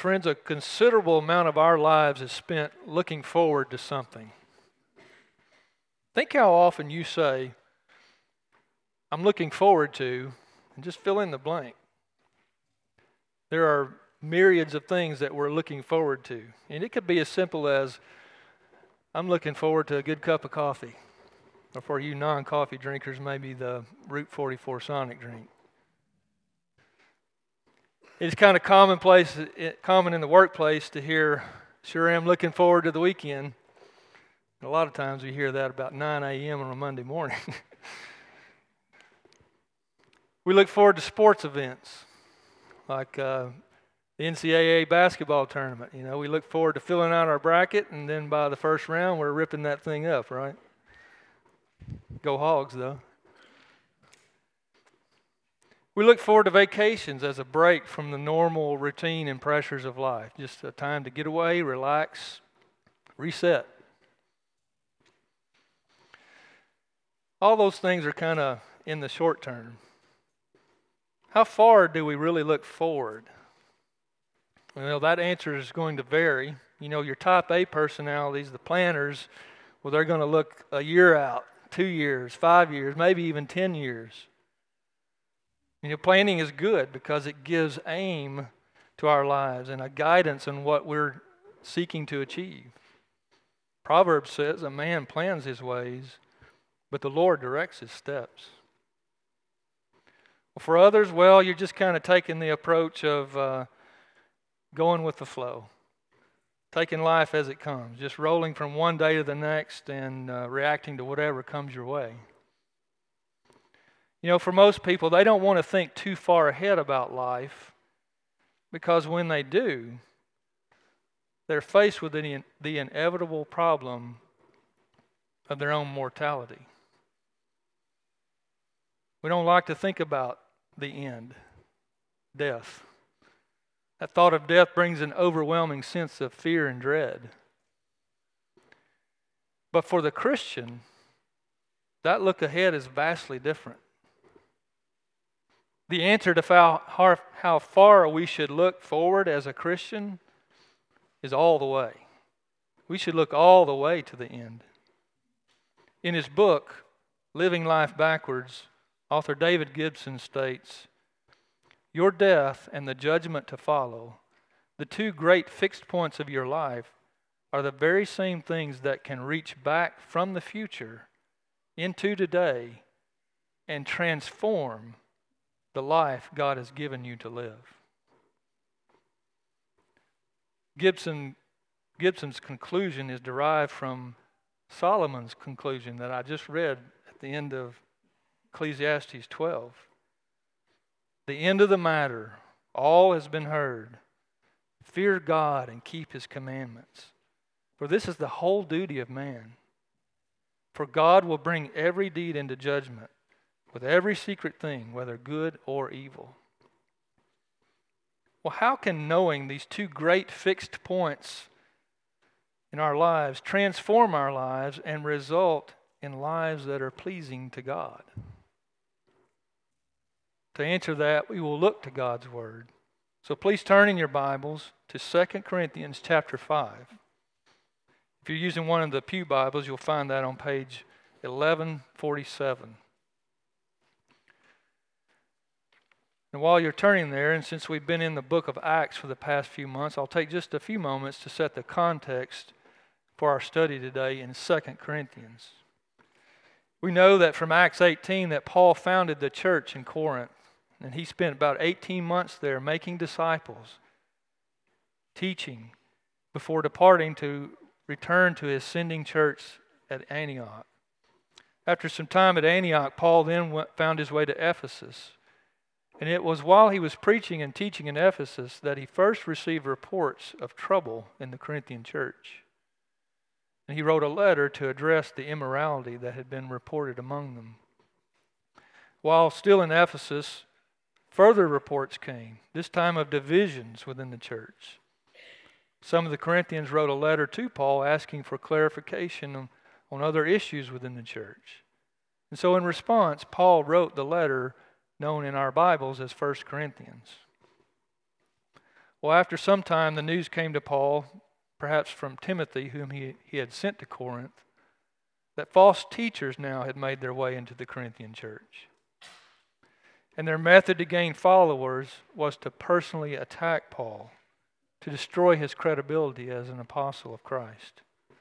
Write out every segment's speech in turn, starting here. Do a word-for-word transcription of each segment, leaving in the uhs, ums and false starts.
Friends, a considerable amount of our lives is spent looking forward to something. Think how often you say, I'm looking forward to, and just fill in the blank. There are myriads of things that we're looking forward to. And it could be as simple as, I'm looking forward to a good cup of coffee. Or for you non-coffee drinkers, maybe the Route forty-four Sonic drink. It's kind of commonplace, common in the workplace to hear, sure am looking forward to the weekend. A lot of times we hear that about nine a.m. on a Monday morning. We look forward to sports events, like uh, the N C double A basketball tournament. You know, we look forward to filling out our bracket, and then by the first round, we're ripping that thing up, right? Go Hogs, though. We look forward to vacations as a break from the normal routine and pressures of life. Just a time to get away, relax, reset. All those things are kind of in the short term. How far do we really look forward? Well, that answer is going to vary. You know, your type A personalities, the planners, well, they're going to look a year out, two years, five years, maybe even ten years. You know, planning is good because it gives aim to our lives and a guidance on what we're seeking to achieve. Proverbs says a man plans his ways, but the Lord directs his steps. Well, for others, well, you're just kind of taking the approach of uh, going with the flow, taking life as it comes, just rolling from one day to the next and uh, reacting to whatever comes your way. You know, for most people, they don't want to think too far ahead about life because when they do, they're faced with the, the inevitable problem of their own mortality. We don't like to think about the end, death. That thought of death brings an overwhelming sense of fear and dread. But for the Christian, that look ahead is vastly different. The answer to how, how far we should look forward as a Christian is all the way. We should look all the way to the end. In his book, Living Life Backwards, author David Gibson states, your death and the judgment to follow, the two great fixed points of your life, are the very same things that can reach back from the future into today and transform the life God has given you to live. Gibson, Gibson's conclusion is derived from Solomon's conclusion that I just read at the end of Ecclesiastes twelve. The end of the matter, all has been heard. Fear God and keep His commandments. For this is the whole duty of man. For God will bring every deed into judgment, with every secret thing, whether good or evil. Well, how can knowing these two great fixed points in our lives transform our lives and result in lives that are pleasing to God? To answer that, we will look to God's Word. So please turn in your Bibles to Second Corinthians chapter five. If you're using one of the Pew Bibles, you'll find that on page eleven forty-seven. And while you're turning there, and since we've been in the book of Acts for the past few months, I'll take just a few moments to set the context for our study today in Second Corinthians. We know that from Acts eighteen that Paul founded the church in Corinth, and he spent about eighteen months there making disciples, teaching, before departing to return to his sending church at Antioch. After some time at Antioch, Paul then went, found his way to Ephesus. And it was while he was preaching and teaching in Ephesus that he first received reports of trouble in the Corinthian church. And he wrote a letter to address the immorality that had been reported among them. While still in Ephesus, further reports came, this time of divisions within the church. Some of the Corinthians wrote a letter to Paul asking for clarification on, on other issues within the church. And so in response, Paul wrote the letter known in our Bibles as First Corinthians. Well, after some time, the news came to Paul, perhaps from Timothy, whom he, he had sent to Corinth, that false teachers now had made their way into the Corinthian church. And their method to gain followers was to personally attack Paul, to destroy his credibility as an apostle of Christ.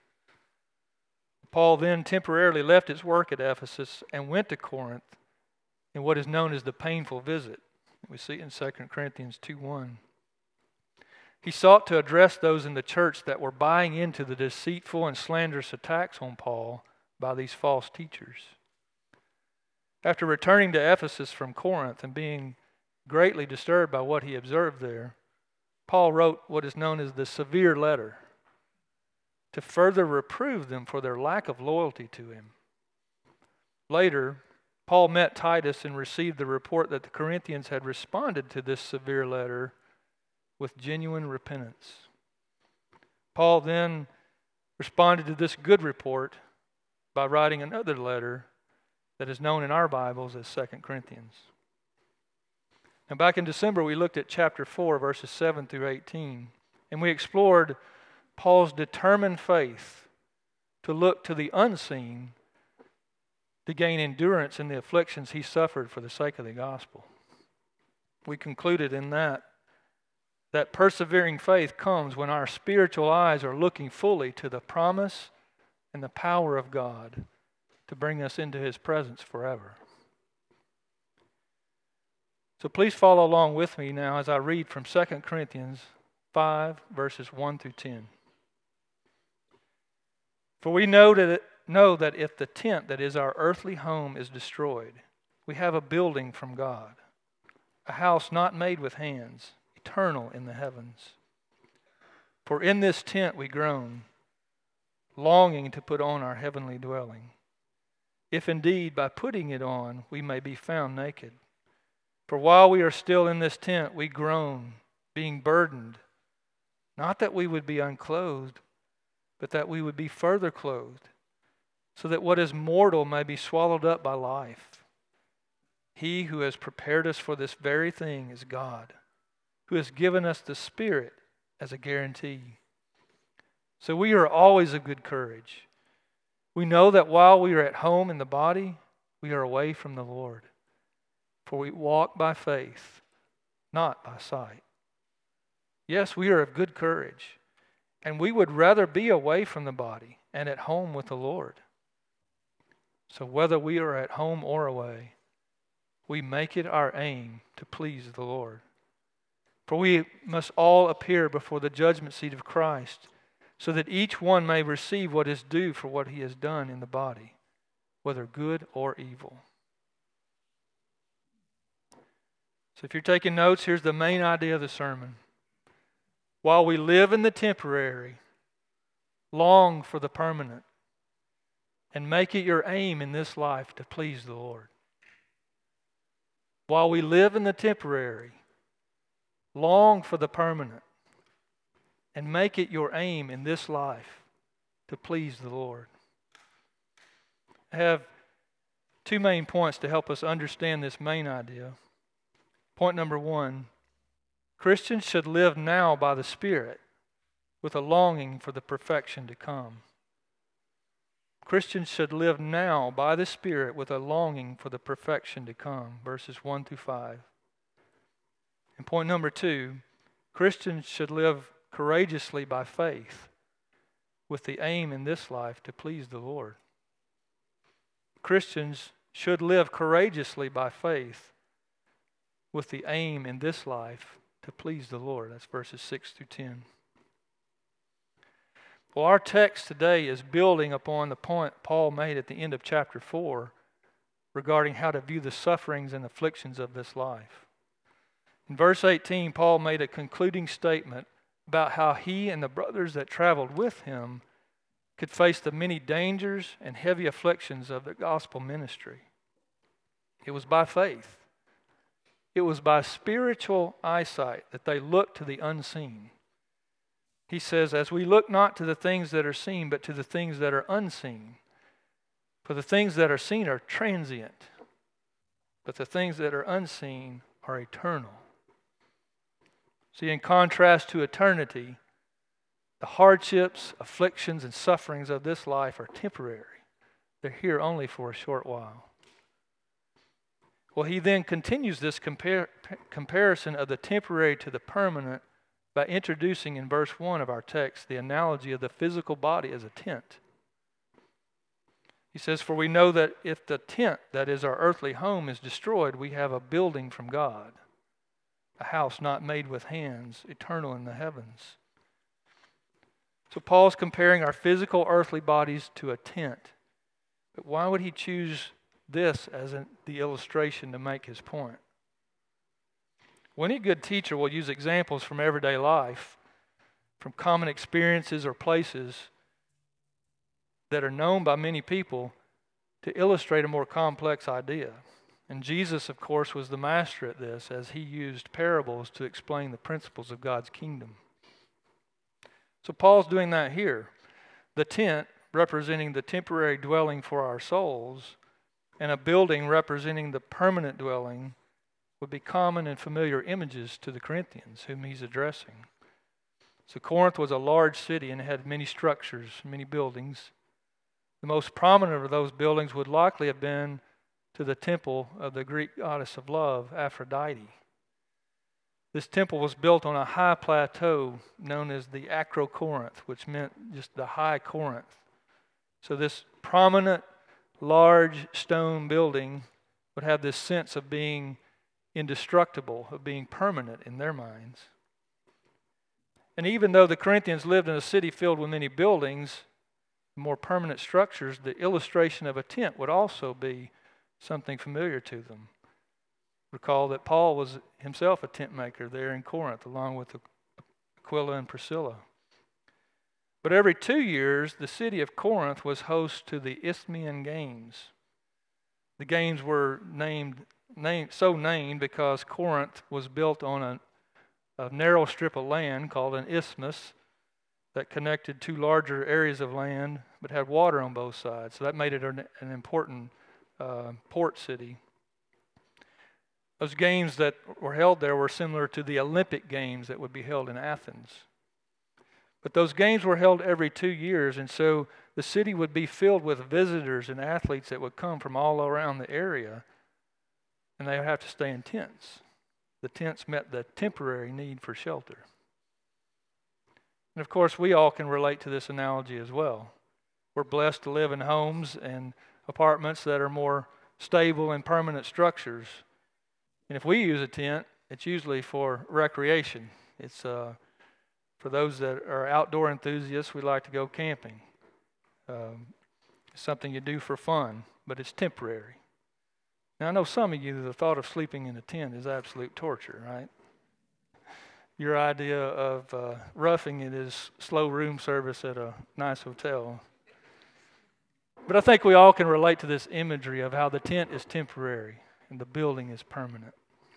Paul then temporarily left his work at Ephesus and went to Corinth in what is known as the painful visit. We see it in Second Corinthians two one. He sought to address those in the church that were buying into the deceitful and slanderous attacks on Paul by these false teachers. After returning to Ephesus from Corinth and being greatly disturbed by what he observed there, Paul wrote what is known as the severe letter to further reprove them for their lack of loyalty to him. Later, Paul met Titus and received the report that the Corinthians had responded to this severe letter with genuine repentance. Paul then responded to this good report by writing another letter that is known in our Bibles as Second Corinthians. Now, back in December, we looked at chapter four, verses seven through eighteen, and we explored Paul's determined faith to look to the unseen to gain endurance in the afflictions he suffered for the sake of the gospel. We concluded in that that persevering faith comes when our spiritual eyes are looking fully to the promise and the power of God to bring us into His presence forever. So please follow along with me now as I read from Second Corinthians five, verses one through ten. For we know that, know that if the tent that is our earthly home is destroyed, we have a building from God, a house not made with hands, eternal in the heavens. For in this tent we groan, longing to put on our heavenly dwelling, if indeed by putting it on we may be found naked. For while we are still in this tent, we groan, being burdened, not that we would be unclothed, but that we would be further clothed, so that what is mortal may be swallowed up by life. He who has prepared us for this very thing is God, who has given us the Spirit as a guarantee. So we are always of good courage. We know that while we are at home in the body, we are away from the Lord. For we walk by faith, not by sight. Yes, we are of good courage, and we would rather be away from the body and at home with the Lord. So whether we are at home or away, we make it our aim to please the Lord. For we must all appear before the judgment seat of Christ, so that each one may receive what is due for what he has done in the body, whether good or evil. So if you're taking notes, here's the main idea of the sermon. While we live in the temporary, long for the permanent, and make it your aim in this life to please the Lord. While we live in the temporary, long for the permanent, and make it your aim in this life to please the Lord. I have two main points to help us understand this main idea. Point number one, Christians should live now by the Spirit with a longing for the perfection to come. Christians should live now by the Spirit with a longing for the perfection to come, verses one through five. And point number two, Christians should live courageously by faith with the aim in this life to please the Lord. Christians should live courageously by faith with the aim in this life to please the Lord. That's verses six through ten. Well, our text today is building upon the point Paul made at the end of chapter four regarding how to view the sufferings and afflictions of this life. In verse eighteen, Paul made a concluding statement about how he and the brothers that traveled with him could face the many dangers and heavy afflictions of the gospel ministry. It was by faith. It was by spiritual eyesight that they looked to the unseen. He says, as we look not to the things that are seen, but to the things that are unseen. For the things that are seen are transient, but the things that are unseen are eternal. See, in contrast to eternity, the hardships, afflictions, and sufferings of this life are temporary. They're here only for a short while. Well, he then continues this compar- comparison of the temporary to the permanent by introducing in verse one of our text the analogy of the physical body as a tent. He says, "For we know that if the tent, that is our earthly home, is destroyed, we have a building from God, a house not made with hands, eternal in the heavens." So Paul's comparing our physical earthly bodies to a tent. But why would he choose this as an, the illustration to make his point? Well, any good teacher will use examples from everyday life, from common experiences or places that are known by many people to illustrate a more complex idea. And Jesus, of course, was the master at this, as he used parables to explain the principles of God's kingdom. So Paul's doing that here. The tent, representing the temporary dwelling for our souls, and a building representing the permanent dwelling, would be common and familiar images to the Corinthians, whom he's addressing. So Corinth was a large city and had many structures, many buildings. The most prominent of those buildings would likely have been to the temple of the Greek goddess of love, Aphrodite. This temple was built on a high plateau known as the Acrocorinth, which meant just the high Corinth. So this prominent, large stone building would have this sense of being indestructible, of being permanent in their minds. And even though the Corinthians lived in a city filled with many buildings, more permanent structures, the illustration of a tent would also be something familiar to them. Recall that Paul was himself a tent maker there in Corinth, along with Aquila and Priscilla. But every two years, the city of Corinth was host to the Isthmian Games. The games were named, named so named because Corinth was built on a, a narrow strip of land called an isthmus that connected two larger areas of land but had water on both sides. So that made it an, an important uh, port city. Those games that were held there were similar to the Olympic Games that would be held in Athens. But those games were held every two years, and so the city would be filled with visitors and athletes that would come from all around the area, and they would have to stay in tents. The tents met the temporary need for shelter. And of course, we all can relate to this analogy as well. We're blessed to live in homes and apartments that are more stable and permanent structures. And if we use a tent, it's usually for recreation. It's uh, for those that are outdoor enthusiasts. We like to go camping. Um, it's something you do for fun, but it's temporary. Now, I know some of you, the thought of sleeping in a tent is absolute torture, right? Your idea of uh, roughing it is slow room service at a nice hotel. But I think we all can relate to this imagery of how the tent is temporary and the building is permanent.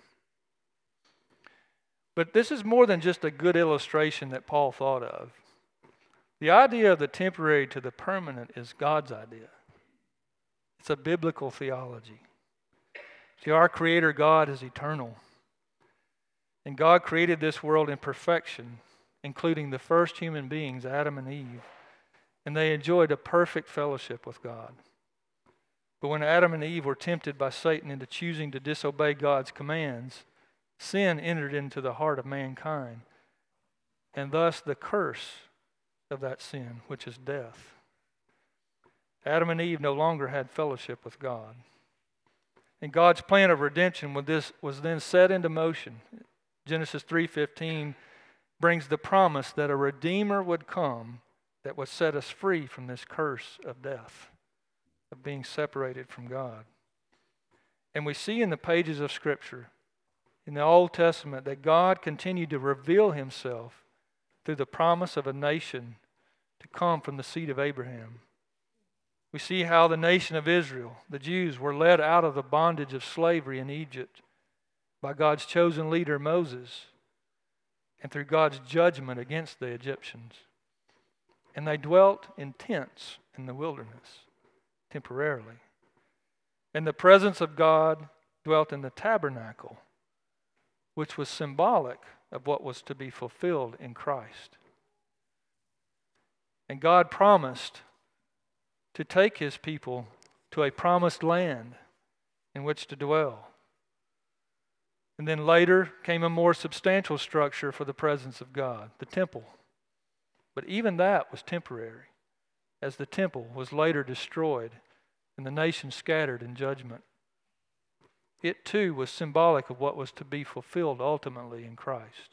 But this is more than just a good illustration that Paul thought of. The idea of the temporary to the permanent is God's idea. It's a biblical theology. See, our Creator God is eternal. And God created this world in perfection, including the first human beings, Adam and Eve. And they enjoyed a perfect fellowship with God. But when Adam and Eve were tempted by Satan into choosing to disobey God's commands, sin entered into the heart of mankind, and thus the curse of that sin, which is death. Adam and Eve no longer had fellowship with God. And God's plan of redemption with this was then set into motion. Genesis three fifteen brings the promise that a Redeemer would come that would set us free from this curse of death, of being separated from God. And we see in the pages of Scripture, in the Old Testament, that God continued to reveal Himself through the promise of a nation to come from the seed of Abraham. We see how the nation of Israel, the Jews, were led out of the bondage of slavery in Egypt by God's chosen leader Moses and through God's judgment against the Egyptians. And they dwelt in tents in the wilderness temporarily. And the presence of God dwelt in the tabernacle, which was symbolic of what was to be fulfilled in Christ. And God promised to take his people to a promised land in which to dwell. And then later came a more substantial structure for the presence of God, the temple. But even that was temporary, as the temple was later destroyed and the nation scattered in judgment. It too was symbolic of what was to be fulfilled ultimately in Christ.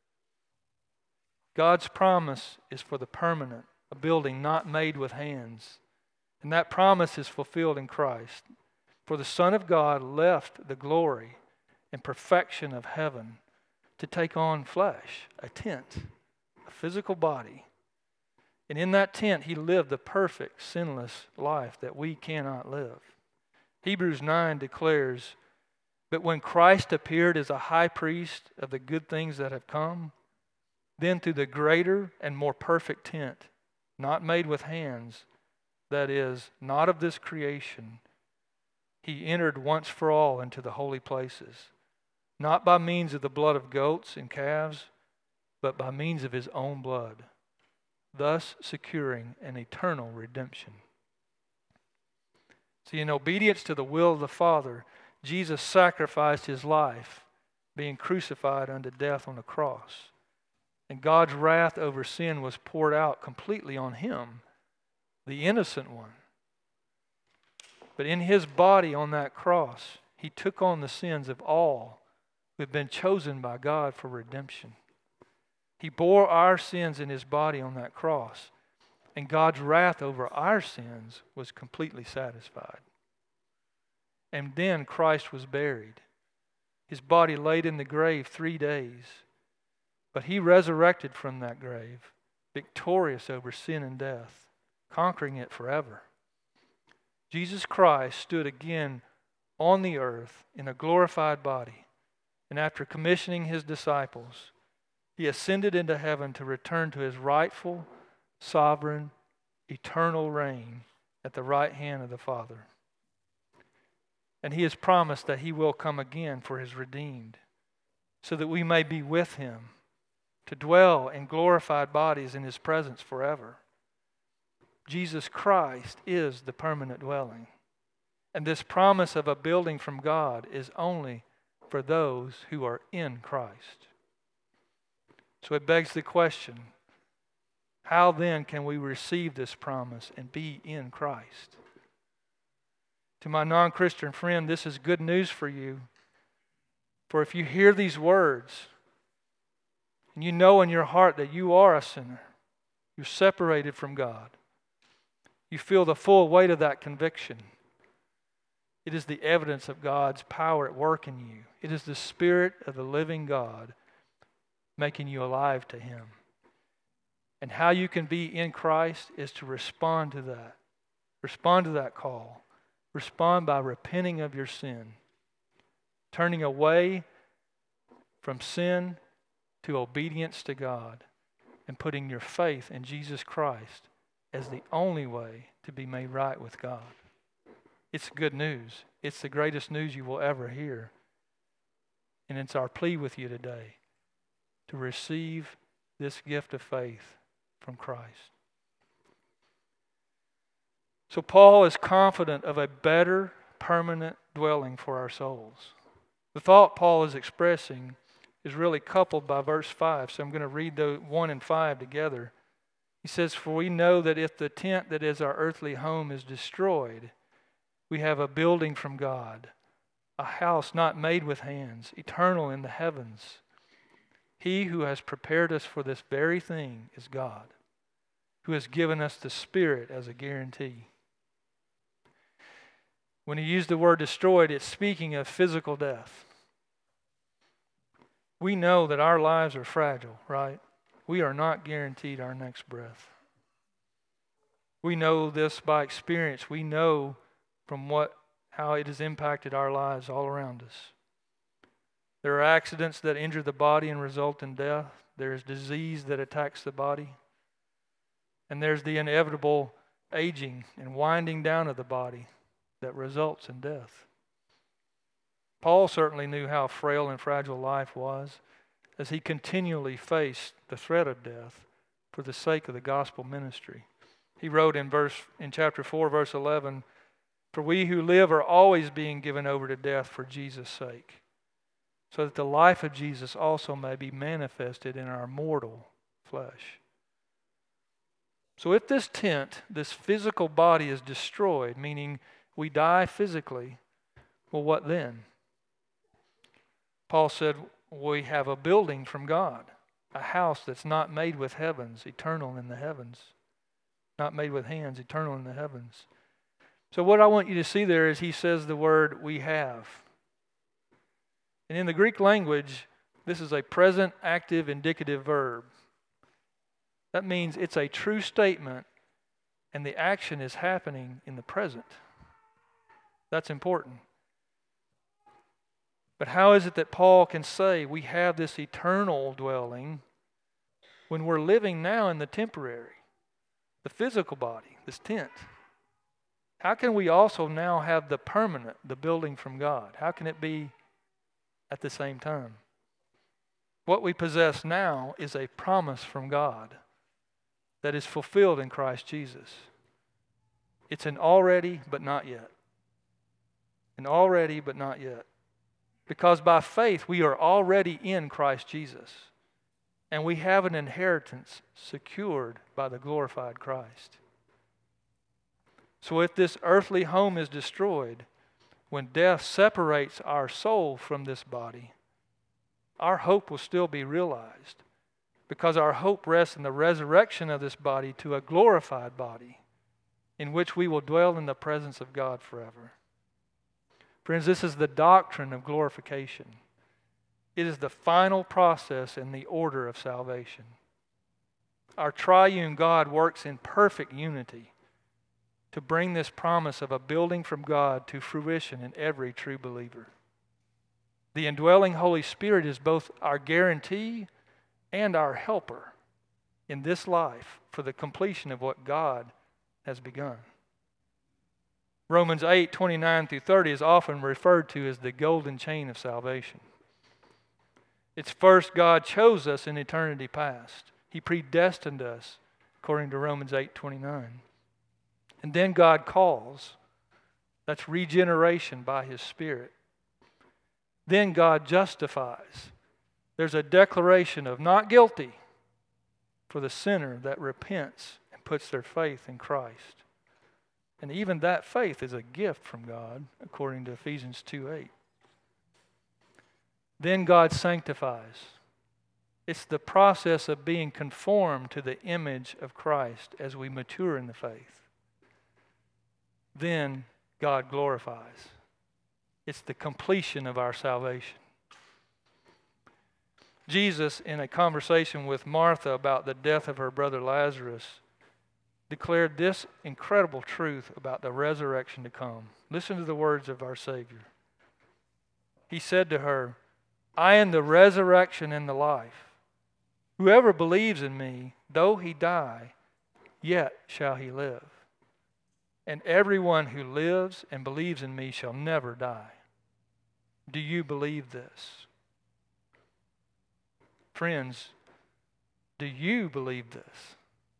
God's promise is for the permanent, a building not made with hands. And that promise is fulfilled in Christ. For the Son of God left the glory and perfection of heaven to take on flesh, a tent, a physical body. And in that tent, he lived the perfect, sinless life that we cannot live. Hebrews nine declares, "But when Christ appeared as a high priest of the good things that have come, then through the greater and more perfect tent, not made with hands, that is, not of this creation, he entered once for all into the holy places, not by means of the blood of goats and calves, but by means of his own blood, thus securing an eternal redemption." See, in obedience to the will of the Father, Jesus sacrificed his life, being crucified unto death on the cross. And God's wrath over sin was poured out completely on him, the innocent one. But in his body on that cross, he took on the sins of all who have been chosen by God for redemption. He bore our sins in his body on that cross, and God's wrath over our sins was completely satisfied. And then Christ was buried. His body laid in the grave three days. But he resurrected from that grave, victorious over sin and death, conquering it forever. Jesus Christ stood again on the earth in a glorified body, and after commissioning his disciples, he ascended into heaven to return to his rightful, sovereign, eternal reign at the right hand of the Father. And he has promised that he will come again for his redeemed, so that we may be with him, to dwell in glorified bodies in his presence forever. Jesus Christ is the permanent dwelling. And this promise of a building from God is only for those who are in Christ. So it begs the question, how then can we receive this promise and be in Christ? To my non-Christian friend, this is good news for you. For if you hear these words, and you know in your heart that you are a sinner, you're separated from God, you feel the full weight of that conviction. It is the evidence of God's power at work in you. It is the Spirit of the living God making you alive to him. And how you can be in Christ is to respond to that. Respond to that call. Respond by repenting of your sin, turning away from sin to obedience to God, and putting your faith in Jesus Christ as the only way to be made right with God. It's good news. It's the greatest news you will ever hear. And it's our plea with you today to receive this gift of faith from Christ. So Paul is confident of a better permanent dwelling for our souls. The thought Paul is expressing is really coupled by verse five. So I'm going to read the one and five together. He says, "For we know that if the tent that is our earthly home is destroyed, we have a building from God, a house not made with hands, eternal in the heavens. He who has prepared us for this very thing is God, who has given us the Spirit as a guarantee." When he used the word destroyed, it's speaking of physical death. We know that our lives are fragile, right? We are not guaranteed our next breath. We know this by experience. We know from what how it has impacted our lives all around us. There are accidents that injure the body and result in death. There is disease that attacks the body. And there's the inevitable aging and winding down of the body that results in death. Paul certainly knew how frail and fragile life was, as he continually faced the threat of death for the sake of the gospel ministry. He wrote in verse in chapter four, verse eleven, "For we who live are always being given over to death for Jesus' sake, so that the life of Jesus also may be manifested in our mortal flesh." So if this tent, this physical body is destroyed, meaning we die physically, well, what then? Paul said we have a building from God, a house that's not made with heavens, eternal in the heavens. Not made with hands, eternal in the heavens. So what I want you to see there is he says the word "we have." And in the Greek language, this is a present active indicative verb. That means it's a true statement and the action is happening in the present. That's important. But how is it that Paul can say we have this eternal dwelling when we're living now in the temporary, the physical body, this tent? How can we also now have the permanent, the building from God? How can it be at the same time? What we possess now is a promise from God that is fulfilled in Christ Jesus. It's an already but not yet. An already but not yet. Because by faith we are already in Christ Jesus. And we have an inheritance secured by the glorified Christ. So if this earthly home is destroyed, when death separates our soul from this body, our hope will still be realized, because our hope rests in the resurrection of this body to a glorified body in which we will dwell in the presence of God forever. Friends, this is the doctrine of glorification. It is the final process in the order of salvation. Our triune God works in perfect unity to bring this promise of a building from God to fruition in every true believer. The indwelling Holy Spirit is both our guarantee and our helper in this life for the completion of what God has begun. Romans eight, twenty-nine through thirty is often referred to as the golden chain of salvation. It's first God chose us in eternity past. He predestined us, according to Romans eight, twenty-nine. And then God calls. That's regeneration by His Spirit. Then God justifies. There's a declaration of not guilty for the sinner that repents and puts their faith in Christ. And even that faith is a gift from God, according to Ephesians two eight. Then God sanctifies. It's the process of being conformed to the image of Christ as we mature in the faith. Then God glorifies. It's the completion of our salvation. Jesus, in a conversation with Martha about the death of her brother Lazarus, declared this incredible truth about the resurrection to come. Listen to the words of our Savior. He said to her, "I am the resurrection and the life. Whoever believes in me, though he die, yet shall he live. And everyone who lives and believes in me shall never die." Do you believe this? Friends, do you believe this?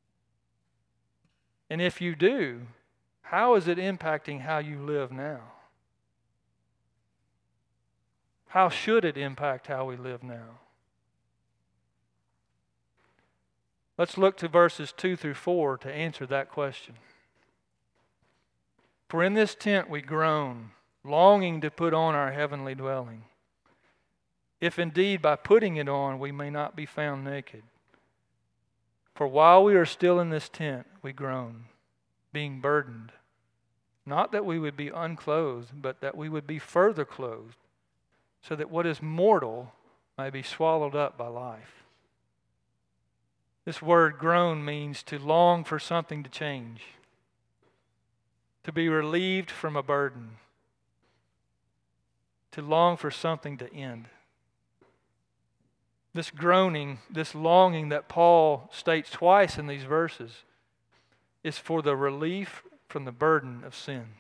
And if you do, how is it impacting how you live now? How should it impact how we live now? Let's look to verses two through four to answer that question. "For in this tent we groan, longing to put on our heavenly dwelling, if indeed by putting it on we may not be found naked. For while we are still in this tent, we groan, being burdened, not that we would be unclothed, but that we would be further clothed, so that what is mortal may be swallowed up by life." This word groan means to long for something to change, to be relieved from a burden, to long for something to end. This groaning, this longing that Paul states twice in these verses is for the relief from the burden of sin.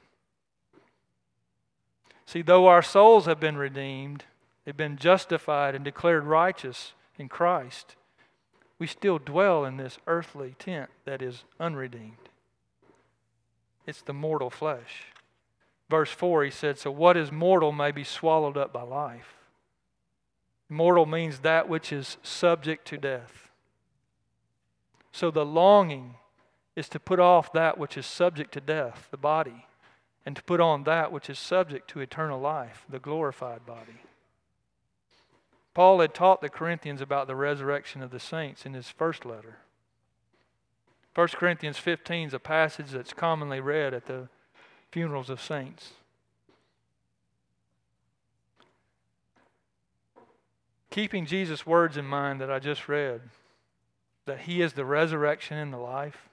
See, though our souls have been redeemed, they've been justified and declared righteous in Christ, we still dwell in this earthly tent that is unredeemed. It's the mortal flesh. Verse four, he said, so what is mortal may be swallowed up by life. Mortal means that which is subject to death. So the longing is to put off that which is subject to death, the body, and to put on that which is subject to eternal life, the glorified body. Paul had taught the Corinthians about the resurrection of the saints in his first letter. First Corinthians fifteen is a passage that's commonly read at the funerals of saints. Keeping Jesus' words in mind that I just read, that He is the resurrection and the life,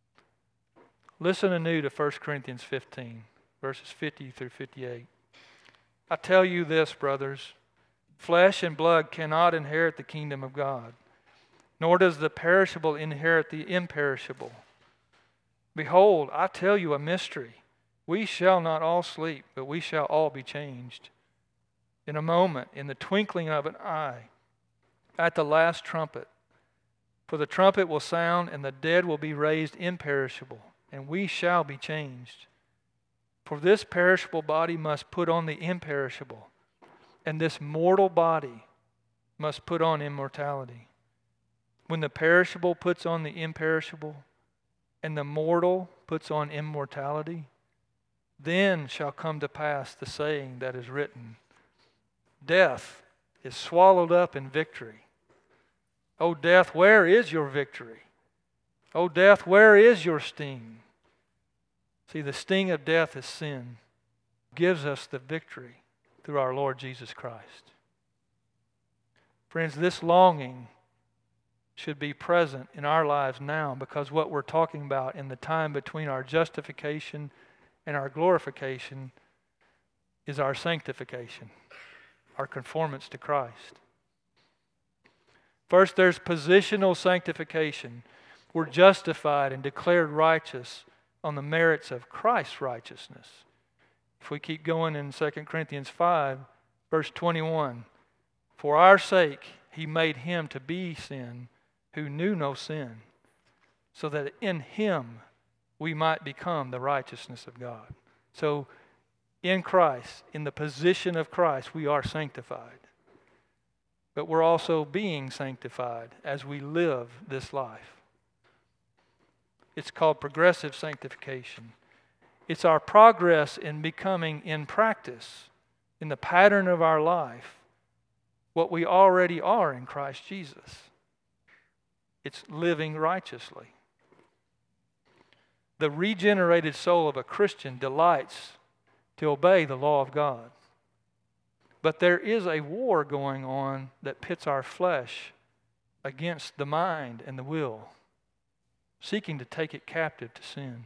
listen anew to First Corinthians fifteen, verses fifty through fifty-eight. I tell you this, brothers, flesh and blood cannot inherit the kingdom of God, nor does the perishable inherit the imperishable. Behold, I tell you a mystery. We shall not all sleep, but we shall all be changed. In a moment, in the twinkling of an eye, at the last trumpet. For the trumpet will sound, and the dead will be raised imperishable, and we shall be changed. For this perishable body must put on the imperishable, and this mortal body must put on immortality. When the perishable puts on the imperishable, and the mortal puts on immortality, then shall come to pass the saying that is written, death is swallowed up in victory. O death, where is your victory? O death, where is your sting? See, the sting of death is sin. Gives us the victory through our Lord Jesus Christ. Friends, this longing should be present in our lives now, because what we're talking about in the time between our justification and our glorification is our sanctification, our conformance to Christ. First, there's positional sanctification. We're justified and declared righteous on the merits of Christ's righteousness. If we keep going in Second Corinthians five, verse twenty-one, for our sake He made Him to be sin who knew no sin, so that in Him we might become the righteousness of God. So in Christ, in the position of Christ, we are sanctified. But we're also being sanctified as we live this life. It's called progressive sanctification. It's our progress in becoming in practice, in the pattern of our life, what we already are in Christ Jesus. It's living righteously. The regenerated soul of a Christian delights to obey the law of God. But there is a war going on that pits our flesh against the mind and the will, seeking to take it captive to sin.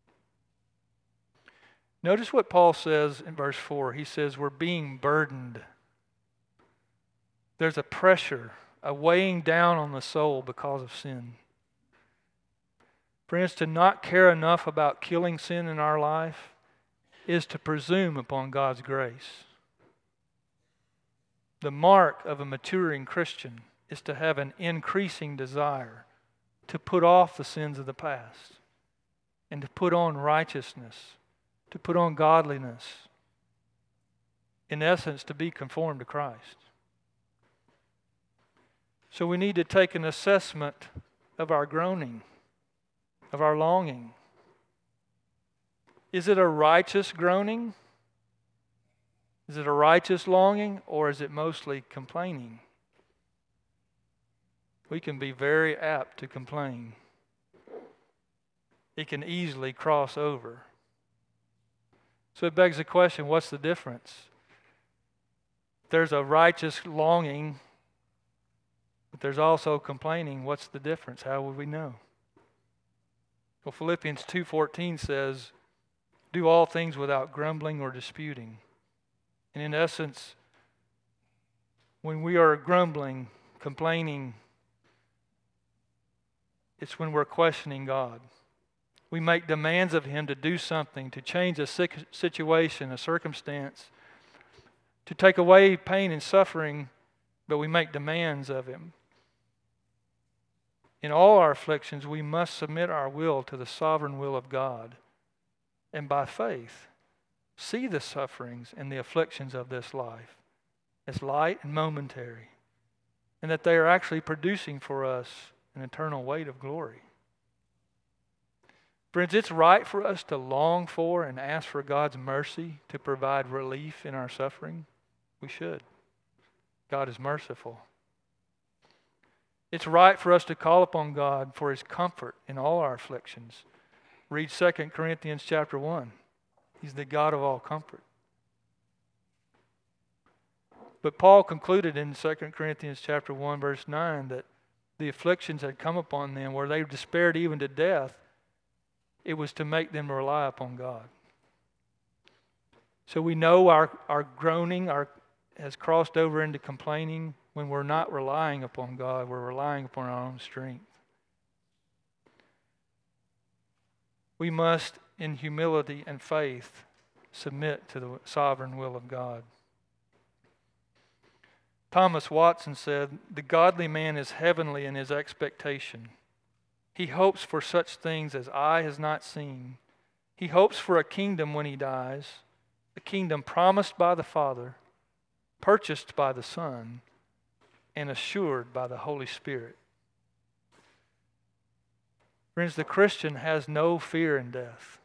Notice what Paul says in verse four. He says we're being burdened. There's a pressure, a weighing down on the soul because of sin. Friends, to not care enough about killing sin in our life is to presume upon God's grace. The mark of a maturing Christian is to have an increasing desire to put off the sins of the past and to put on righteousness, to put on godliness. In essence, to be conformed to Christ. So we need to take an assessment of our groaning, of our longing. Is it a righteous groaning? Is it a righteous longing, or is it mostly complaining? We can be very apt to complain. It can easily cross over. So it begs the question, what's the difference? If there's a righteous longing, but there's also complaining, what's the difference? How would we know? Well, Philippians two fourteen says, do all things without grumbling or disputing. And in essence, when we are grumbling, complaining, it's when we're questioning God. We make demands of Him to do something, to change a situation, a circumstance, to take away pain and suffering, but we make demands of Him. In all our afflictions, we must submit our will to the sovereign will of God, and by faith, see the sufferings and the afflictions of this life as light and momentary, and that they are actually producing for us an eternal weight of glory. Friends, it's right for us to long for and ask for God's mercy to provide relief in our suffering. We should. God is merciful. It's right for us to call upon God for His comfort in all our afflictions. Read Second Corinthians chapter one. He's the God of all comfort. But Paul concluded in Second Corinthians chapter one, verse nine, that the afflictions had come upon them where they despaired even to death. It was to make them rely upon God. So we know our, our groaning our, has crossed over into complaining when we're not relying upon God. We're relying upon our own strength. We must, in humility and faith, submit to the sovereign will of God. Thomas Watson said, "The godly man is heavenly in his expectation. He hopes for such things as eye has not seen. He hopes for a kingdom when he dies, a kingdom promised by the Father, purchased by the Son, and assured by the Holy Spirit." Friends, the Christian has no fear in death.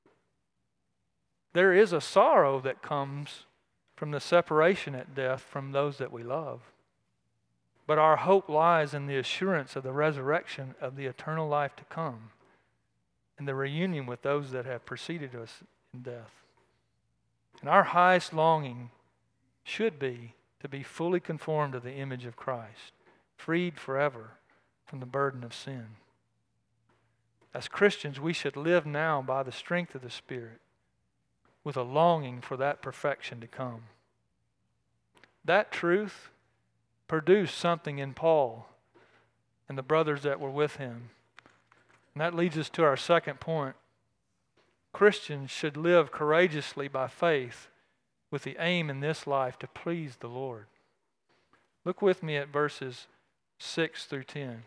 There is a sorrow that comes from the separation at death from those that we love. But our hope lies in the assurance of the resurrection of the eternal life to come and the reunion with those that have preceded us in death. And our highest longing should be to be fully conformed to the image of Christ, freed forever from the burden of sin. As Christians, we should live now by the strength of the Spirit with a longing for that perfection to come. That truth produced something in Paul and the brothers that were with him. And that leads us to our second point. Christians should live courageously by faith with the aim in this life to please the Lord. Look with me at verses six through ten.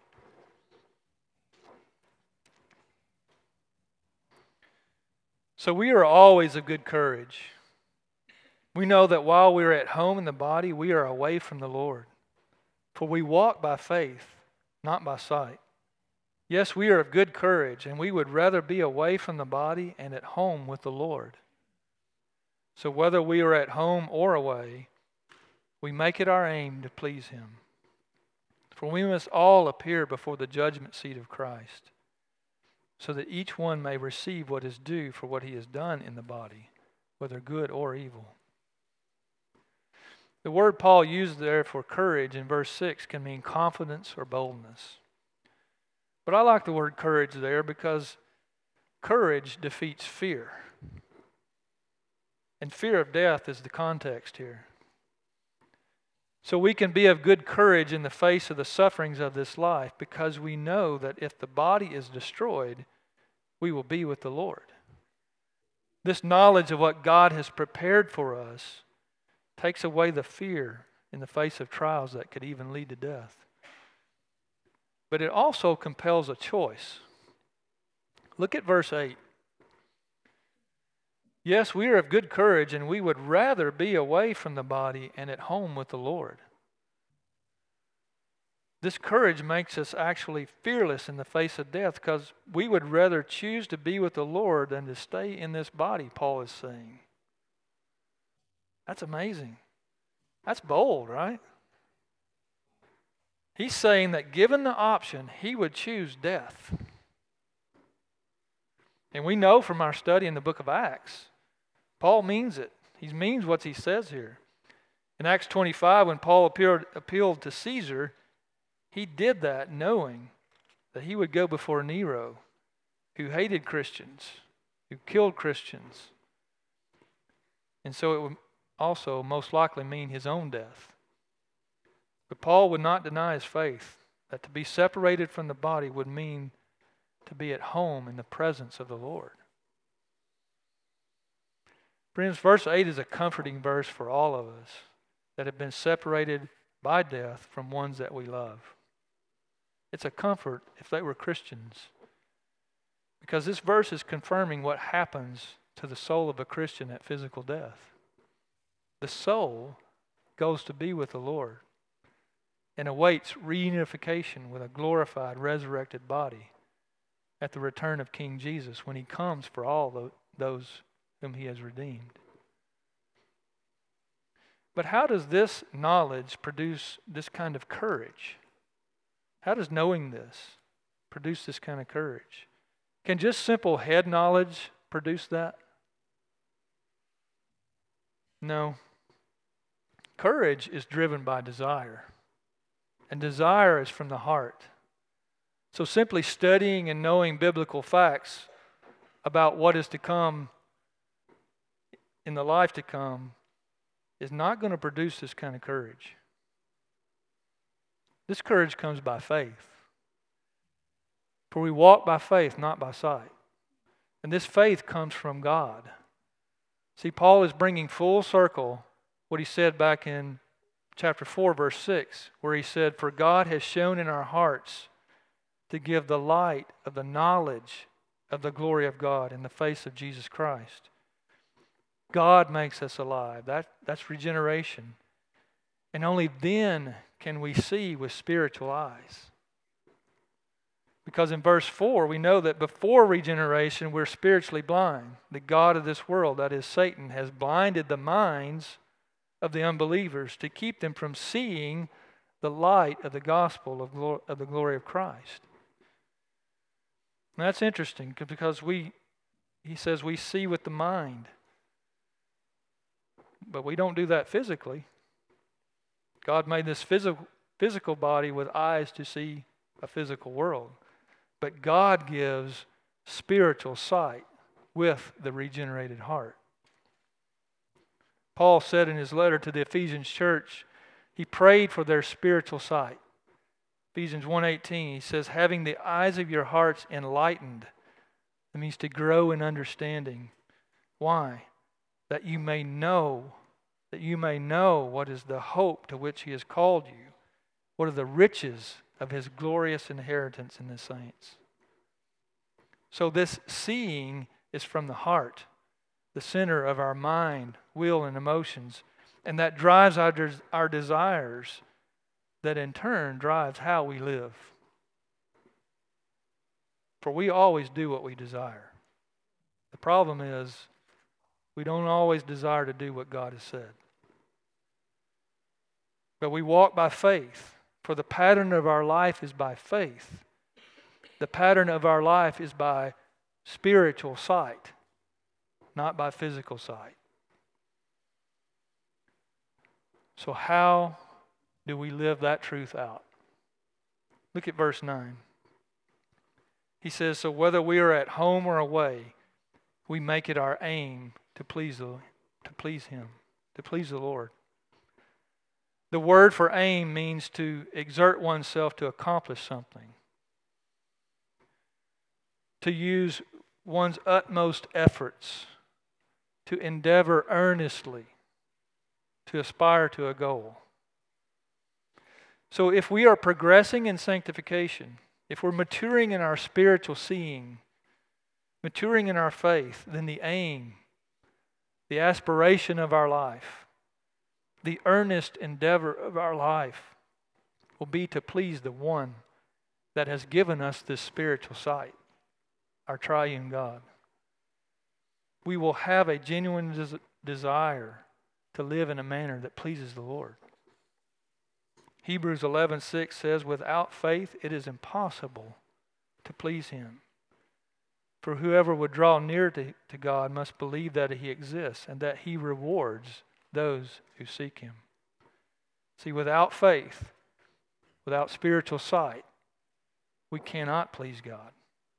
So we are always of good courage. We know that while we are at home in the body, we are away from the Lord. For we walk by faith, not by sight. Yes, we are of good courage, and we would rather be away from the body and at home with the Lord. So whether we are at home or away, we make it our aim to please Him. For we must all appear before the judgment seat of Christ, so that each one may receive what is due for what he has done in the body, whether good or evil. The word Paul used there for courage in verse six can mean confidence or boldness. But I like the word courage there because courage defeats fear. And fear of death is the context here. So we can be of good courage in the face of the sufferings of this life because we know that if the body is destroyed, we will be with the Lord. This knowledge of what God has prepared for us takes away the fear in the face of trials that could even lead to death. But it also compels a choice. Look at verse eight. Yes, we are of good courage, and we would rather be away from the body and at home with the Lord. This courage makes us actually fearless in the face of death because we would rather choose to be with the Lord than to stay in this body, Paul is saying. That's amazing. That's bold, right? He's saying that given the option, he would choose death. And we know from our study in the book of Acts, Paul means it. He means what he says here. In Acts twenty-five, when Paul appeared, appealed to Caesar, he did that knowing that he would go before Nero, who hated Christians, who killed Christians. And so it would also most likely mean his own death. But Paul would not deny his faith, that to be separated from the body would mean to be at home in the presence of the Lord. Friends, verse eight is a comforting verse for all of us that have been separated by death from ones that we love. It's a comfort if they were Christians. Because this verse is confirming what happens to the soul of a Christian at physical death. The soul goes to be with the Lord and awaits reunification with a glorified, resurrected body at the return of King Jesus when he comes for all those whom he has redeemed. But how does this knowledge produce this kind of courage? How does knowing this produce this kind of courage? Can just simple head knowledge produce that? No. Courage is driven by desire, and desire is from the heart. So simply studying and knowing biblical facts about what is to come in the life to come is not going to produce this kind of courage. This courage comes by faith. For we walk by faith, not by sight. And this faith comes from God. See, Paul is bringing full circle what he said back in chapter four, verse six, where he said, "For God has shown in our hearts to give the light of the knowledge of the glory of God in the face of Jesus Christ." God makes us alive. That, that's regeneration. And only then can we see with spiritual eyes. Because in verse four, we know that before regeneration, we're spiritually blind. The god of this world, that is Satan, has blinded the minds of the unbelievers to keep them from seeing the light of the gospel of, glor- of the glory of Christ. And that's interesting because we, he says we see with the mind. But we don't do that physically. God made this physical, physical body with eyes to see a physical world. But God gives spiritual sight with the regenerated heart. Paul said in his letter to the Ephesians church, he prayed for their spiritual sight. Ephesians one eighteen, he says, having the eyes of your hearts enlightened. That means to grow in understanding. Why? That you may know, that you may know what is the hope to which he has called you. What are the riches of his glorious inheritance in the saints. So this seeing is from the heart, the center of our mind, will, and emotions. And that drives our, des- our desires, that in turn drives how we live. For we always do what we desire. The problem is, we don't always desire to do what God has said. But we walk by faith, for the pattern of our life is by faith. The pattern of our life is by spiritual sight, not by physical sight. So how do we live that truth out? Look at verse nine. He says, so whether we are at home or away, we make it our aim to please the, to please Him, to please the Lord. The word for aim means to exert oneself to accomplish something. To use one's utmost efforts, to endeavor earnestly, to aspire to a goal. So if we are progressing in sanctification, if we're maturing in our spiritual seeing, maturing in our faith, then the aim, the aspiration of our life, the earnest endeavor of our life will be to please the one that has given us this spiritual sight, our triune God. We will have a genuine des- desire to live in a manner that pleases the Lord. Hebrews eleven six says, without faith it is impossible to please Him. For whoever would draw near to, to God must believe that He exists and that He rewards those who seek Him. See, without faith, without spiritual sight, we cannot please God.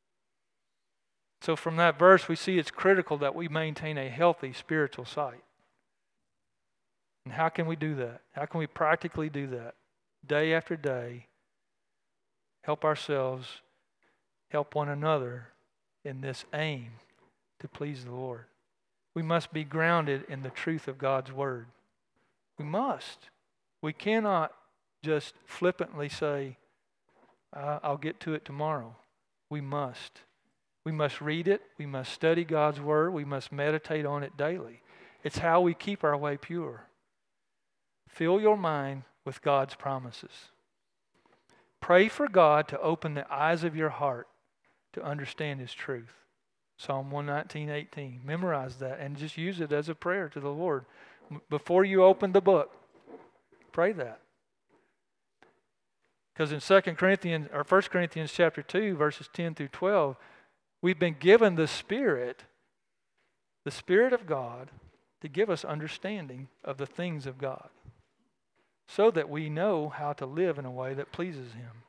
So from that verse, we see it's critical that we maintain a healthy spiritual sight. And how can we do that? How can we practically do that? Day after day, help ourselves, help one another in this aim to please the Lord. We must be grounded in the truth of God's Word. We must. We cannot just flippantly say, Uh, I'll get to it tomorrow. We must. We must read it. We must study God's Word. We must meditate on it daily. It's how we keep our way pure. Fill your mind with God's promises. Pray for God to open the eyes of your heart to understand His truth. Psalm one nineteen, eighteen. Memorize that and just use it as a prayer to the Lord. Before you open the book, pray that. Because in Second Corinthians or First Corinthians chapter two, verses ten through twelve, we've been given the Spirit, the Spirit of God, to give us understanding of the things of God, so that we know how to live in a way that pleases Him.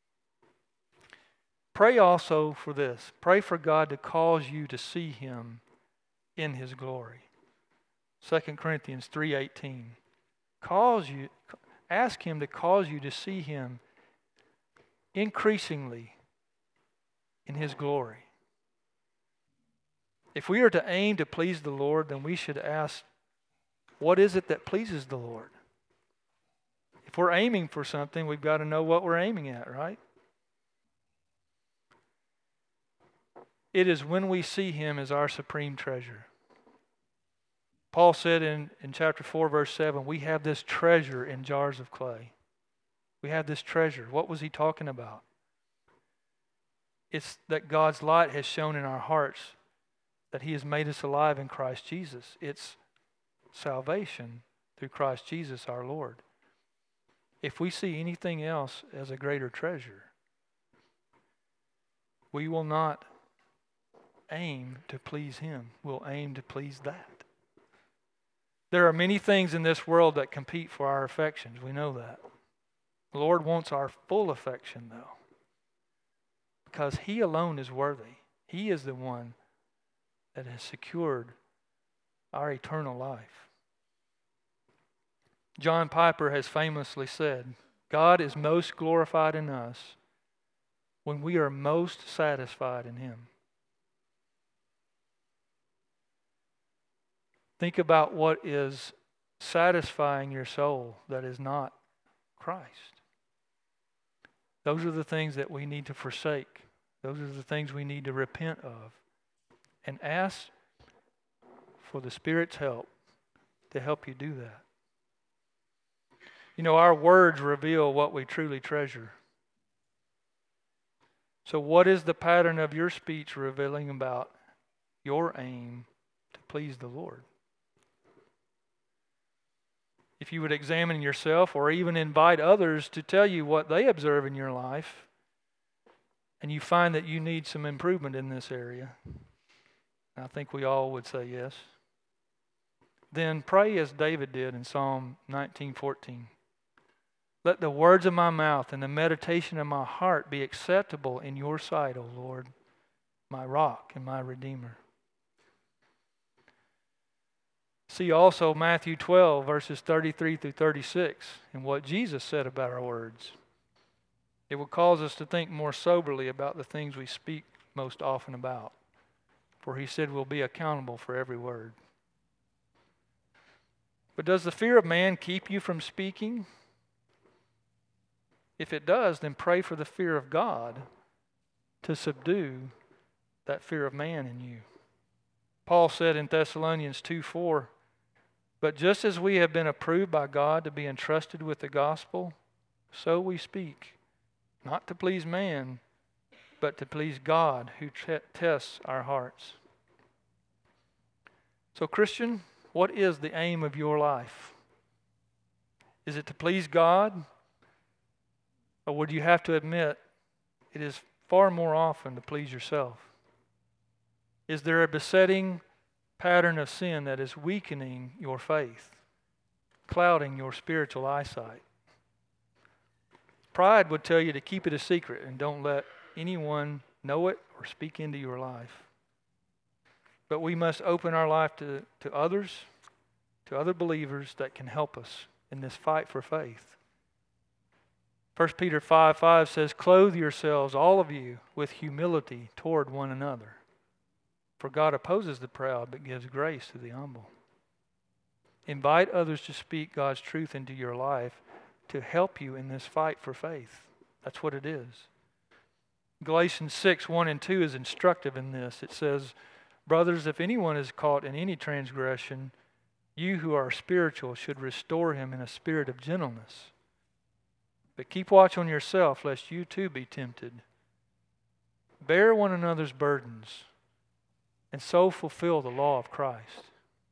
Pray also for this. Pray for God to cause you to see Him in His glory. Second Corinthians three eighteen. Cause you, ask Him to cause you to see Him increasingly in His glory. If we are to aim to please the Lord, then we should ask, what is it that pleases the Lord? If we're aiming for something, we've got to know what we're aiming at, right? It is when we see Him as our supreme treasure. Paul said in, in chapter four, verse seven, we have this treasure in jars of clay. We have this treasure. What was he talking about? It's that God's light has shone in our hearts, that He has made us alive in Christ Jesus. It's salvation through Christ Jesus our Lord. If we see anything else as a greater treasure, we will not aim to please Him. We'll aim to please that. There are many things in this world that compete for our affections. We know that. The Lord wants our full affection, though, because He alone is worthy. He is the one that has secured our eternal life. John Piper has famously said, God is most glorified in us when we are most satisfied in Him. Think about what is satisfying your soul that is not Christ. Those are the things that we need to forsake. Those are the things we need to repent of. And ask for the Spirit's help to help you do that. You know, our words reveal what we truly treasure. So what is the pattern of your speech revealing about your aim to please the Lord? If you would examine yourself or even invite others to tell you what they observe in your life, and you find that you need some improvement in this area, I think we all would say yes, then pray as David did in Psalm nineteen fourteen. Let the words of my mouth and the meditation of my heart be acceptable in your sight, O Lord, my rock and my redeemer. See also Matthew twelve, verses thirty-three through thirty-six, and what Jesus said about our words. It will cause us to think more soberly about the things we speak most often about. For He said we'll be accountable for every word. But does the fear of man keep you from speaking? If it does, then pray for the fear of God to subdue that fear of man in you. Paul said in Thessalonians two four, but just as we have been approved by God to be entrusted with the gospel, so we speak, not to please man, but to please God who t- tests our hearts. So Christian, what is the aim of your life? Is it to please God? Or would you have to admit it is far more often to please yourself? Is there a besetting pattern of sin that is weakening your faith, clouding your spiritual eyesight? Pride would tell you to keep it a secret and don't let anyone know it or speak into your life. But we must open our life to, to others, to other believers that can help us in this fight for faith. First Peter five five says, clothe yourselves, all of you, with humility toward one another. For God opposes the proud, but gives grace to the humble. Invite others to speak God's truth into your life to help you in this fight for faith. That's what it is. Galatians six, one and two is instructive in this. It says, "Brothers, if anyone is caught in any transgression, you who are spiritual should restore him in a spirit of gentleness. But keep watch on yourself, lest you too be tempted. Bear one another's burdens, and so fulfill the law of Christ."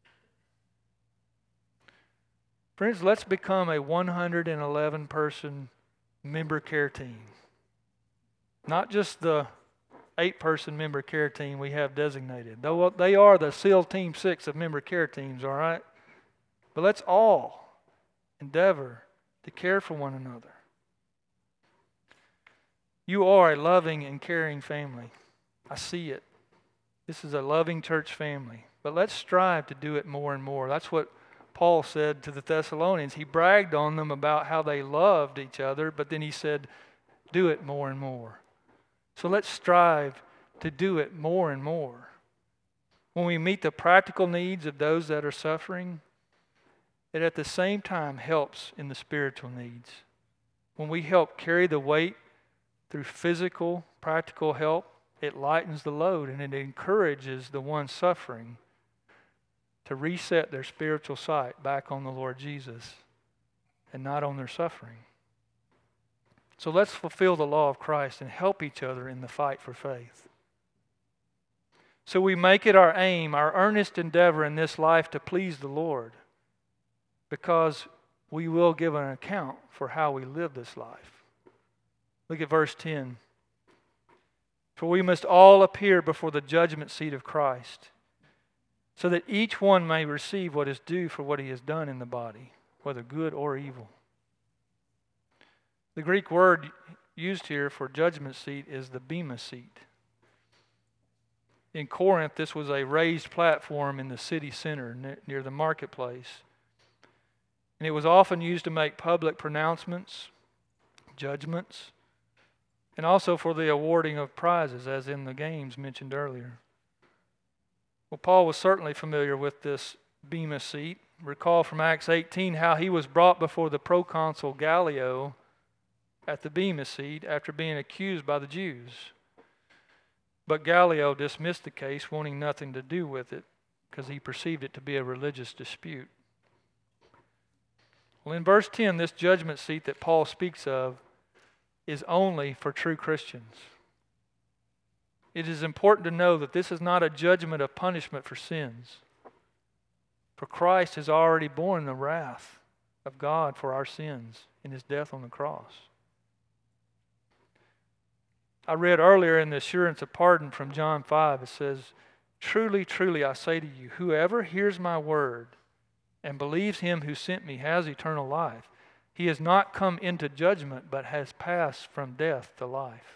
Friends, let's become a one hundred eleven person member care team. Not just the eight person member care team we have designated. Though they are the SEAL Team six of member care teams, all right? But let's all endeavor to care for one another. You are a loving and caring family. I see it. This is a loving church family. But let's strive to do it more and more. That's what Paul said to the Thessalonians. He bragged on them about how they loved each other, but then he said, do it more and more. So let's strive to do it more and more. When we meet the practical needs of those that are suffering, it at the same time helps in the spiritual needs. When we help carry the weight through physical, practical help, it lightens the load and it encourages the one suffering to reset their spiritual sight back on the Lord Jesus and not on their suffering. So let's fulfill the law of Christ and help each other in the fight for faith. So we make it our aim, our earnest endeavor in this life to please the Lord, because we will give an account for how we live this life. Look at verse ten. For we must all appear before the judgment seat of Christ, so that each one may receive what is due for what he has done in the body, whether good or evil. The Greek word used here for judgment seat is the bema seat. In Corinth, this was a raised platform in the city center near the marketplace. And it was often used to make public pronouncements, judgments, and also for the awarding of prizes, as in the games mentioned earlier. Well, Paul was certainly familiar with this bema seat. Recall from Acts eighteen how he was brought before the proconsul Gallio at the bema seat after being accused by the Jews. But Gallio dismissed the case, wanting nothing to do with it, because he perceived it to be a religious dispute. Well, in verse ten, this judgment seat that Paul speaks of is only for true Christians. It is important to know that this is not a judgment of punishment for sins, for Christ has already borne the wrath of God for our sins in his death on the cross. I read earlier in the assurance of pardon from John five, it says, "Truly, truly, I say to you, whoever hears my word and believes him who sent me has eternal life. He has not come into judgment, but has passed from death to life."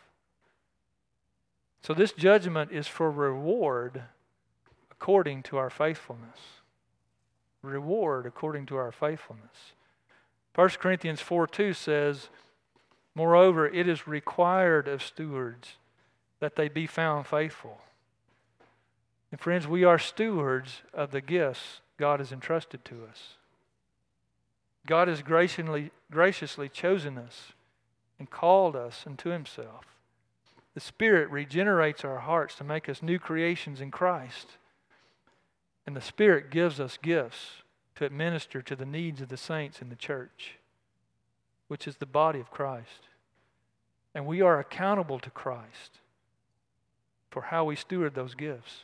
So this judgment is for reward according to our faithfulness. Reward according to our faithfulness. First Corinthians four two says, "Moreover, it is required of stewards that they be found faithful." And friends, we are stewards of the gifts God has entrusted to us. God has graciously, graciously chosen us and called us unto himself. The Spirit regenerates our hearts to make us new creations in Christ. And the Spirit gives us gifts to administer to the needs of the saints in the church, which is the body of Christ. And we are accountable to Christ for how we steward those gifts.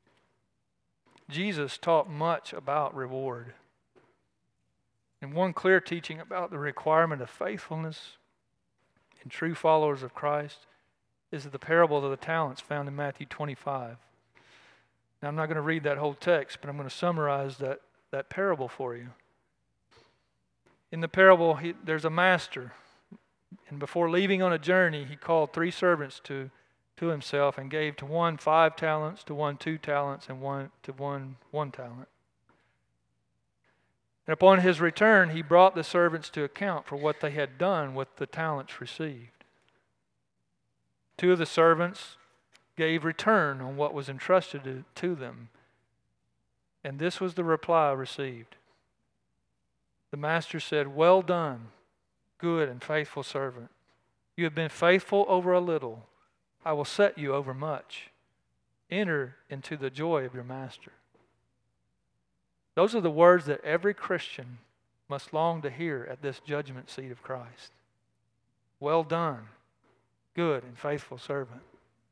Jesus taught much about reward. And one clear teaching about the requirement of faithfulness in true followers of Christ is the parable of the talents found in Matthew twenty-five. Now, I'm not going to read that whole text, but I'm going to summarize that, that parable for you. In the parable, he, there's a master. And before leaving on a journey, he called three servants to, to himself and gave to one five talents, to one two talents, and one to one one talent. And upon his return, he brought the servants to account for what they had done with the talents received. Two of the servants gave return on what was entrusted to, to them. And this was the reply received. The master said, "Well done, good and faithful servant. You have been faithful over a little. I will set you over much. Enter into the joy of your master. Those are the words that every Christian must long to hear at this judgment seat of Christ. Well done, good and faithful servant.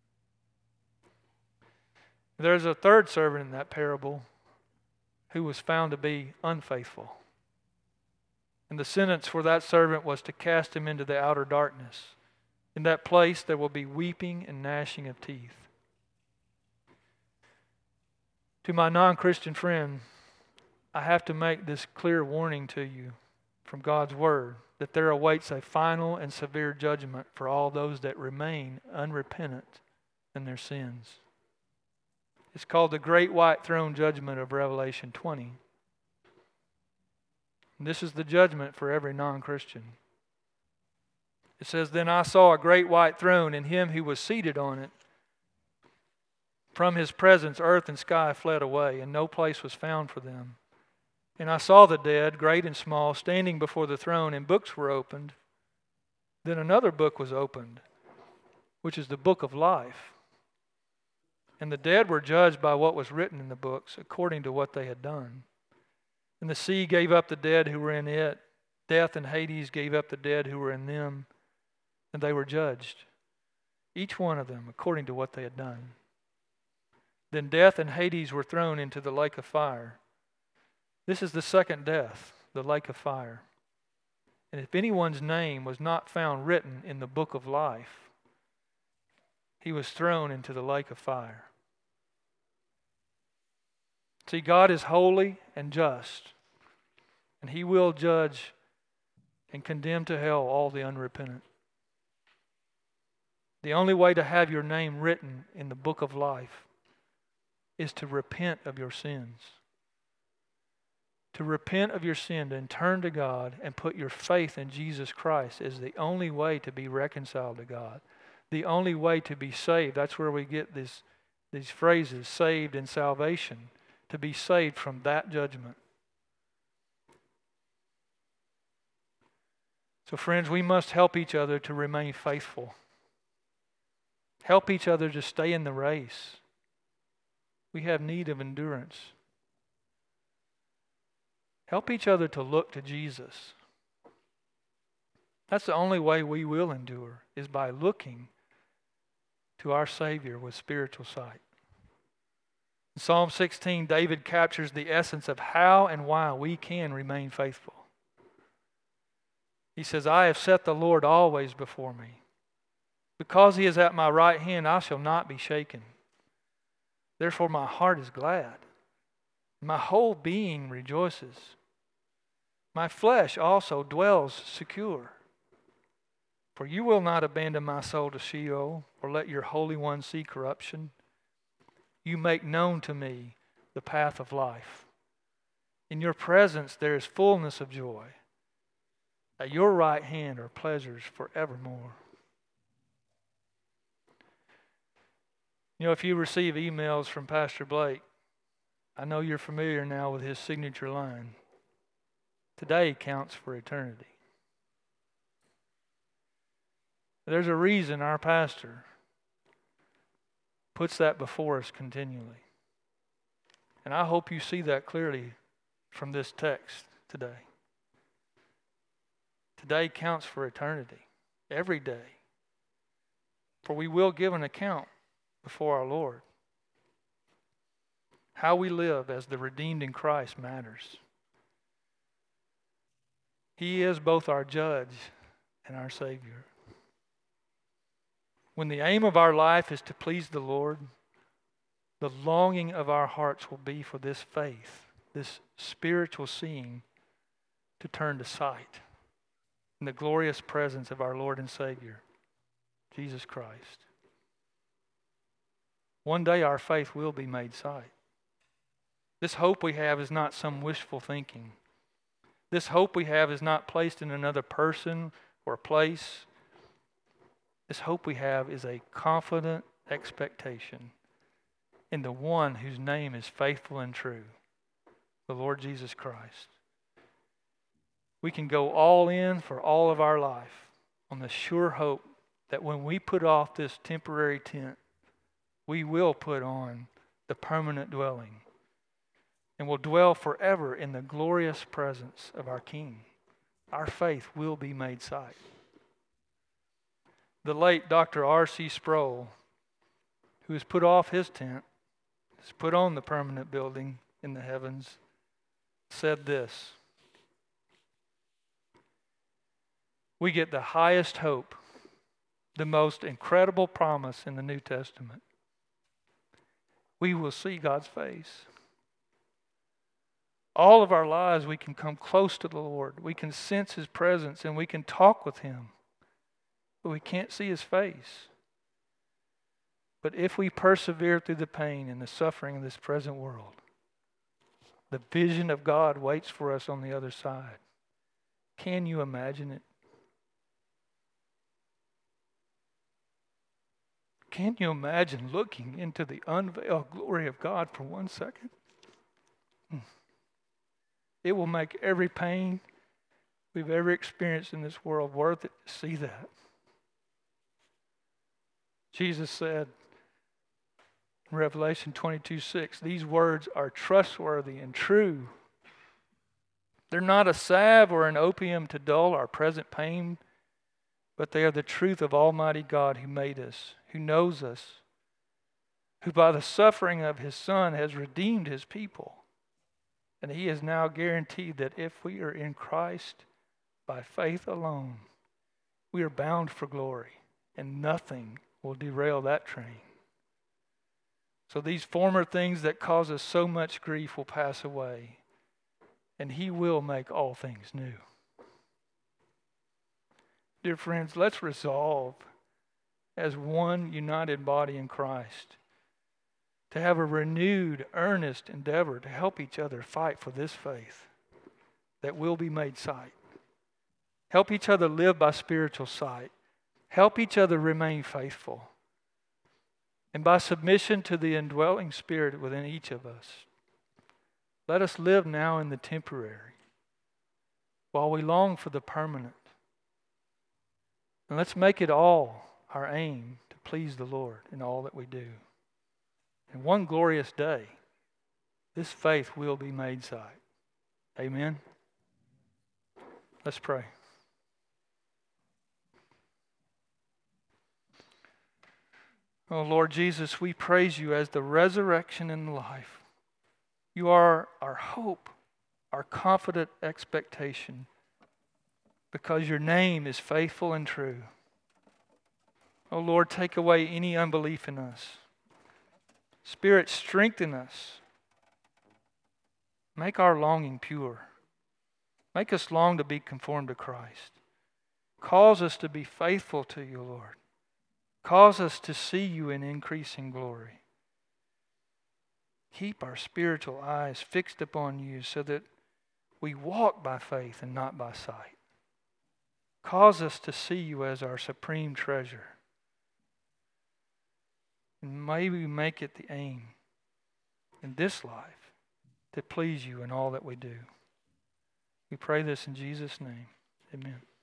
There's a third servant in that parable who was found to be unfaithful. And the sentence for that servant was to cast him into the outer darkness. In that place there will be weeping and gnashing of teeth. To my non-Christian friend, I have to make this clear warning to you from God's Word that there awaits a final and severe judgment for all those that remain unrepentant in their sins. It's called the Great White Throne Judgment of Revelation twenty. And this is the judgment for every non-Christian. It says, "Then I saw a great white throne, and him who was seated on it. From his presence earth and sky fled away, and no place was found for them. And I saw the dead, great and small, standing before the throne, and books were opened. Then another book was opened, which is the book of life. And the dead were judged by what was written in the books, according to what they had done. And the sea gave up the dead who were in it. Death and Hades gave up the dead who were in them, and they were judged, each one of them according to what they had done. Then death and Hades were thrown into the lake of fire. This is the second death, the lake of fire. And if anyone's name was not found written in the book of life, he was thrown into the lake of fire." See, God is holy and just, and He will judge and condemn to hell all the unrepentant. The only way to have your name written in the book of life is to repent of your sins. To repent of your sin and turn to God and put your faith in Jesus Christ is the only way to be reconciled to God. The only way to be saved. That's where we get this, these phrases, saved and salvation. To be saved from that judgment. So friends, we must help each other to remain faithful. Help each other to stay in the race. We have need of endurance. Help each other to look to Jesus. That's the only way we will endure, is by looking to our Savior with spiritual sight. In Psalm sixteen, David captures the essence of how and why we can remain faithful. He says, "I have set the Lord always before me. Because He is at my right hand, I shall not be shaken. Therefore my heart is glad. My whole being rejoices. My flesh also dwells secure. For you will not abandon my soul to Sheol, or let your Holy One see corruption. You make known to me the path of life. In your presence there is fullness of joy. At your right hand are pleasures forevermore." You know, if you receive emails from Pastor Blake, I know you're familiar now with his signature line. Today counts for eternity. There's a reason our pastor puts that before us continually. And I hope you see that clearly from this text today. Today counts for eternity, every day. For we will give an account before our Lord. How we live as the redeemed in Christ matters. He is both our judge and our Savior. When the aim of our life is to please the Lord, the longing of our hearts will be for this faith, this spiritual seeing, to turn to sight in the glorious presence of our Lord and Savior, Jesus Christ. One day our faith will be made sight. This hope we have is not some wishful thinking. This hope we have is not placed in another person or place. This hope we have is a confident expectation in the one whose name is faithful and true, the Lord Jesus Christ. We can go all in for all of our life on the sure hope that when we put off this temporary tent, we will put on the permanent dwelling and will dwell forever in the glorious presence of our King. Our faith will be made sight. The late Doctor R C Sproul, who has put off his tent, has put on the permanent building in the heavens, said this: we get the highest hope, the most incredible promise in the New Testament. We will see God's face. All of our lives we can come close to the Lord. We can sense His presence and we can talk with Him. But we can't see His face. But if we persevere through the pain and the suffering of this present world, the vision of God waits for us on the other side. Can you imagine it? Can you imagine looking into the unveiled glory of God for one second? It will make every pain we've ever experienced in this world worth it to see that. Jesus said in Revelation twenty-two six, these words are trustworthy and true. They're not a salve or an opium to dull our present pain, but they are the truth of Almighty God who made us, who knows us, who by the suffering of His Son has redeemed His people. And He has now guaranteed that if we are in Christ by faith alone, we are bound for glory, and nothing will derail that train. So these former things that cause us so much grief will pass away, and He will make all things new. Dear friends, let's resolve as one united body in Christ to have a renewed, earnest endeavor to help each other fight for this faith that will be made sight. Help each other live by spiritual sight. Help each other remain faithful. And by submission to the indwelling Spirit within each of us, let us live now in the temporary while we long for the permanent. And let's make it all our aim to please the Lord in all that we do. And one glorious day, this faith will be made sight. Amen. Let's pray. Oh Lord Jesus, we praise You as the resurrection and the life. You are our hope, our confident expectation, because Your name is faithful and true. Oh Lord, take away any unbelief in us. Spirit, strengthen us. Make our longing pure. Make us long to be conformed to Christ. Cause us to be faithful to You, Lord. Cause us to see You in increasing glory. Keep our spiritual eyes fixed upon You so that we walk by faith and not by sight. Cause us to see You as our supreme treasure. And may we make it the aim in this life to please You in all that we do. We pray this in Jesus' name. Amen.